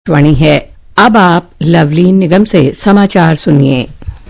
वाणी है। अब आप लवलीन निगम से समाचार सुनिए।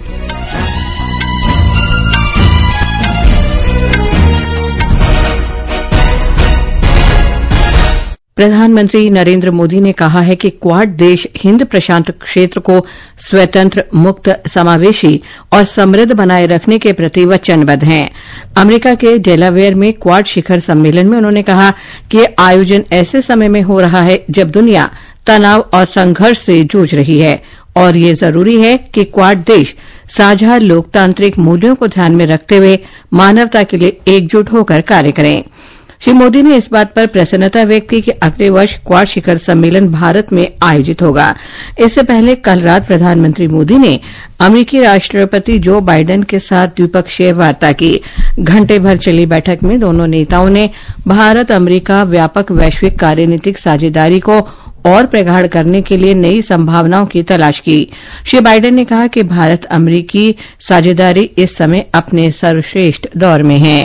प्रधानमंत्री नरेंद्र मोदी ने कहा है कि क्वाड देश हिंद प्रशांत क्षेत्र को स्वतंत्र, मुक्त, समावेशी और समृद्ध बनाए रखने के प्रति वचनबद्ध हैं। अमेरिका के डेलावेयर में क्वाड शिखर सम्मेलन में उन्होंने कहा कि यह आयोजन ऐसे समय में हो रहा है जब दुनिया तनाव और संघर्ष से जूझ रही है और ये जरूरी है कि क्वाड देश साझा लोकतांत्रिक मूल्यों को ध्यान में रखते हुए मानवता के लिए एकजुट होकर कार्य करें। श्री मोदी ने इस बात पर प्रसन्नता व्यक्त की कि अगले वर्ष क्वाड शिखर सम्मेलन भारत में आयोजित होगा। इससे पहले कल रात प्रधानमंत्री मोदी ने अमेरिकी राष्ट्रपति जो बाइडेन के साथ द्विपक्षीय वार्ता की। घंटे भर चली बैठक में दोनों नेताओं ने भारत अमेरिका व्यापक वैश्विक कार्यनीतिक साझेदारी को और प्रगाढ़ करने के लिए नई संभावनाओं की तलाश की। श्री बाइडेन ने कहा कि भारत अमेरिकी साझेदारी इस समय अपने सर्वश्रेष्ठ दौर में है।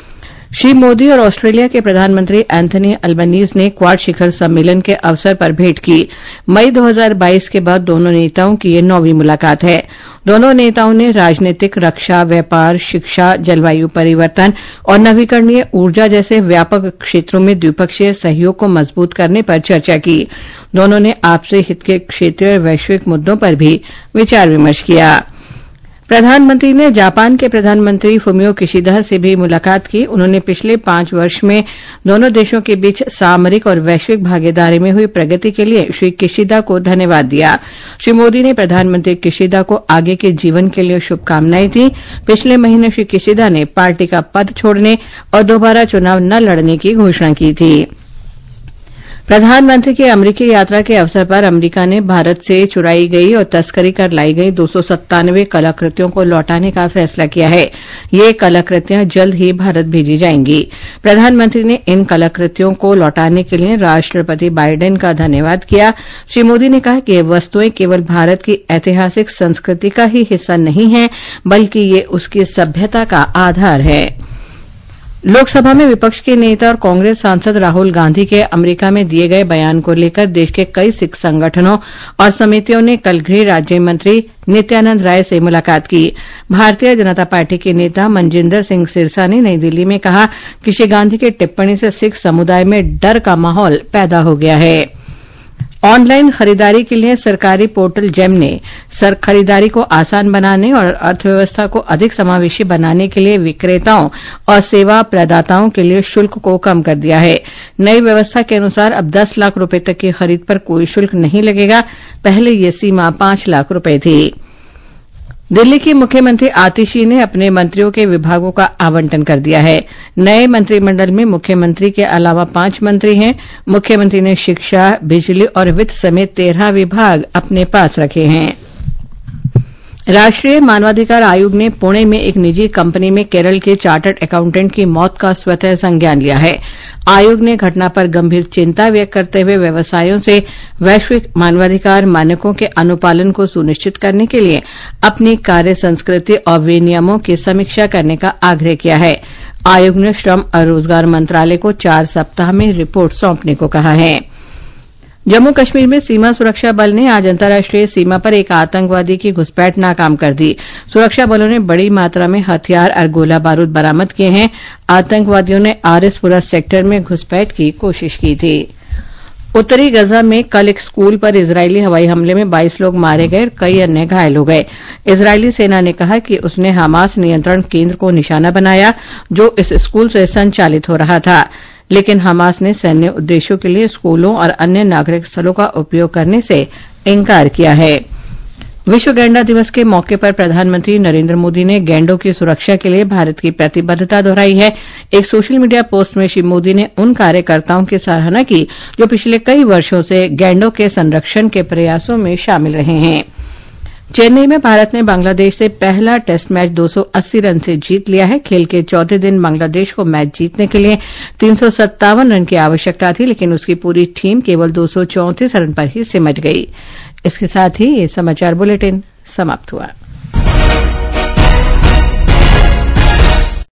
श्री मोदी और ऑस्ट्रेलिया के प्रधानमंत्री एंथनी अल्बनीज ने क्वाड शिखर सम्मेलन के अवसर पर भेंट की। मई 2022 के बाद दोनों नेताओं की ये 9वीं मुलाकात है। दोनों नेताओं ने राजनीतिक, रक्षा, व्यापार, शिक्षा, जलवायु परिवर्तन और नवीकरणीय ऊर्जा जैसे व्यापक क्षेत्रों में द्विपक्षीय सहयोग को मजबूत करने पर चर्चा की। दोनों ने आपसी हित के क्षेत्रीय और वैश्विक मुद्दों पर भी विचार विमर्श किया। प्रधानमंत्री ने जापान के प्रधानमंत्री फुमियो किशिदा से भी मुलाकात की। उन्होंने पिछले 5 वर्ष में दोनों देशों के बीच सामरिक और वैश्विक भागीदारी में हुई प्रगति के लिए श्री किशिदा को धन्यवाद दिया। श्री मोदी ने प्रधानमंत्री किशिदा को आगे के जीवन के लिए शुभकामनाएं दी। पिछले महीने श्री किशिदा ने पार्टी का पद छोड़ने और दोबारा चुनाव न लड़ने की घोषणा की थी। प्रधानमंत्री की अमेरिकी यात्रा के अवसर पर अमेरिका ने भारत से चुराई गई और तस्करी कर लाई गई 297 कलाकृतियों को लौटाने का फैसला किया है। ये कलाकृतियां जल्द ही भारत भेजी जाएंगी। प्रधानमंत्री ने इन कलाकृतियों को लौटाने के लिए राष्ट्रपति बाइडेन का धन्यवाद किया। श्री मोदी ने कहा कि ये वस्तुएं केवल भारत की ऐतिहासिक संस्कृति का ही हिस्सा नहीं है, बल्कि ये उसकी सभ्यता का आधार है। लोकसभा में विपक्ष के नेता और कांग्रेस सांसद राहुल गांधी के अमेरिका में दिए गए बयान को लेकर देश के कई सिख संगठनों और समितियों ने कल गृह राज्य मंत्री नित्यानंद राय से मुलाकात की। भारतीय जनता पार्टी के नेता मनजिंदर सिंह सिरसा ने नई दिल्ली में कहा कि श्री गांधी की टिप्पणी से सिख समुदाय में डर का माहौल पैदा हो गया है। ऑनलाइन खरीदारी के लिए सरकारी पोर्टल जेम ने खरीदारी को आसान बनाने और अर्थव्यवस्था को अधिक समावेशी बनाने के लिए विक्रेताओं और सेवा प्रदाताओं के लिए शुल्क को कम कर दिया है। नई व्यवस्था के अनुसार अब 10 लाख रुपए तक की खरीद पर कोई शुल्क नहीं लगेगा। पहले ये सीमा 5 लाख रुपए थी। दिल्ली की मुख्यमंत्री आतिशी ने अपने मंत्रियों के विभागों का आवंटन कर दिया है। नए मंत्रिमंडल में मुख्यमंत्री के अलावा 5 मंत्री हैं। मुख्यमंत्री ने शिक्षा, बिजली और वित्त समेत 13 विभाग अपने पास रखे हैं। राष्ट्रीय मानवाधिकार आयोग ने पुणे में एक निजी कंपनी में केरल के चार्टर्ड अकाउंटेंट की मौत का स्वतः संज्ञान लिया है। आयोग ने घटना पर गंभीर चिंता व्यक्त करते हुए व्यवसायों से वैश्विक मानवाधिकार मानकों के अनुपालन को सुनिश्चित करने के लिए अपनी कार्य संस्कृति और विनियमों की समीक्षा करने का आग्रह किया है। आयोग ने श्रम और रोजगार मंत्रालय को 4 सप्ताह में रिपोर्ट सौंपने को कहा है। जम्मू कश्मीर में सीमा सुरक्षा बल ने आज अंतर्राष्ट्रीय सीमा पर एक आतंकवादी की घुसपैठ नाकाम कर दी। सुरक्षा बलों ने बड़ी मात्रा में हथियार और गोला बारूद बरामद किए हैं। आतंकवादियों ने आरिसपुरा सेक्टर में घुसपैठ की कोशिश की थी। उत्तरी गजा में कल एक स्कूल पर इजरायली हवाई हमले में 22 लोग मारे गए और कई अन्य घायल हो गए। इजरायली सेना ने कहा कि उसने हमास नियंत्रण केंद्र को निशाना बनाया जो इस स्कूल से संचालित हो रहा था, लेकिन हमास ने सैन्य उद्देश्यों के लिए स्कूलों और अन्य नागरिक स्थलों का उपयोग करने से इंकार किया है। विश्व गैंडा दिवस के मौके पर प्रधानमंत्री नरेंद्र मोदी ने गैंडों की सुरक्षा के लिए भारत की प्रतिबद्धता दोहराई है। एक सोशल मीडिया पोस्ट में श्री मोदी ने उन कार्यकर्ताओं की सराहना की जो पिछले कई वर्षों से गैंडों के संरक्षण के प्रयासों में शामिल रहे हैं। चेन्नई में भारत ने बांग्लादेश से पहला टेस्ट मैच 280 रन से जीत लिया है। खेल के चौथे दिन बांग्लादेश को मैच जीतने के लिए 357 रन की आवश्यकता थी, लेकिन उसकी पूरी टीम केवल 234 रन पर ही सिमट गई। इसके साथ ही ये समाचार बुलेटिन समाप्त हुआ।